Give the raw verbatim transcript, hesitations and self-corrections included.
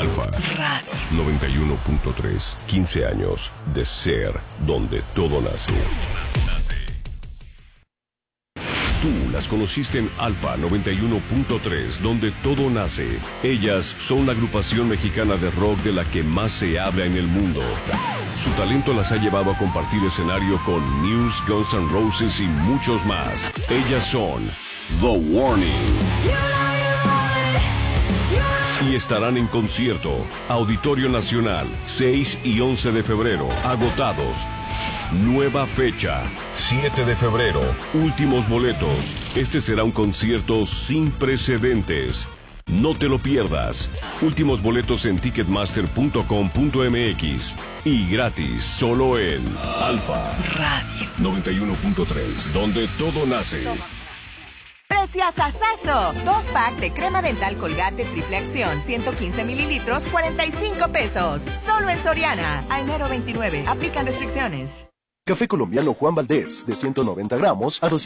Alfa Radio noventa y uno punto tres. quince años de ser donde todo nace. Tú las conociste en Alfa noventa y uno punto tres, donde todo nace. Ellas son la agrupación mexicana de rock de la que más se habla en el mundo. Su talento las ha llevado a compartir escenario con Muse, Guns N' Roses y muchos más. Ellas son The Warning. Y estarán en concierto, Auditorio Nacional, seis y once de febrero, agotados. Nueva fecha, siete de febrero, últimos boletos. Este será un concierto sin precedentes. No te lo pierdas. Últimos boletos en ticketmaster punto com punto m x. Y gratis, solo en Alfa Radio noventa y uno punto tres, donde todo nace. ¡Preciasasazo! Dos pack de crema dental Colgate Triple Acción, ciento quince mililitros, cuarenta y cinco pesos. Solo en Soriana. A enero veintinueve. Aplican restricciones. Café colombiano Juan Valdez, de ciento noventa gramos a